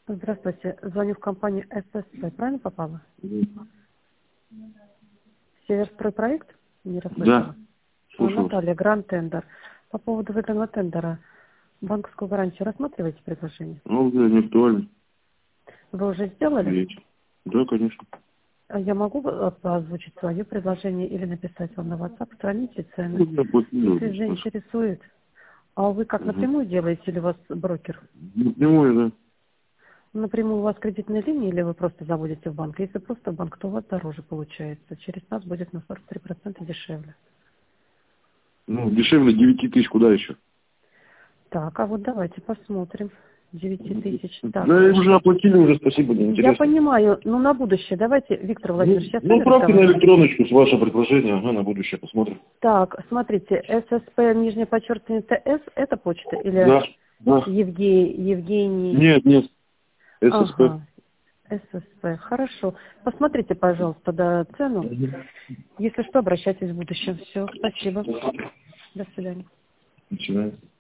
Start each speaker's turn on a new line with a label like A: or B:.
A: Здравствуйте. Звоню в компанию ССП. Правильно попала? Северстройпроект? Не расслышала.
B: Да, слушаю вас.
A: Наталья, Гранд Тендер. По поводу выигранного тендера. Банковскую гарантию рассматриваете предложение?
B: Ну, да, не актуально.
A: Вы уже сделали?
B: Видите. Да, конечно.
A: А я могу озвучить свое предложение или написать вам на WhatsApp странице цены?
B: Ну, я больше не
A: Если
B: нужно, спрашиваю.
A: заинтересует. А вы как,
B: Угу.
A: напрямую делаете или у вас брокер?
B: Напрямую, да.
A: Напрямую у вас кредитная линия или вы просто заводите в банк? Если просто в банк, то у вас дороже получается. Через нас будет на 43% дешевле.
B: Ну, дешевле 9 тысяч, куда еще?
A: Так, а вот давайте посмотрим. 9 тысяч. Так,
B: Да, уже оплатили, уже спасибо,
A: я
B: неинтересно.
A: понимаю, но на будущее. Давайте, Виктор Владимирович, я с
B: Ну,
A: вами
B: отправьте на
A: разговариваю.
B: электроночку с ваше предложение, ага, на будущее посмотрим.
A: Так, смотрите, ССП, нижнее подчеркивание, ТС, это почта? Или
B: Да, да.
A: Евгений?
B: Нет, нет, ССП.
A: Ага, ССП. Хорошо. Посмотрите, пожалуйста, да, цену. Если что, обращайтесь в будущем. Все, спасибо. До свидания.
B: Начинаем.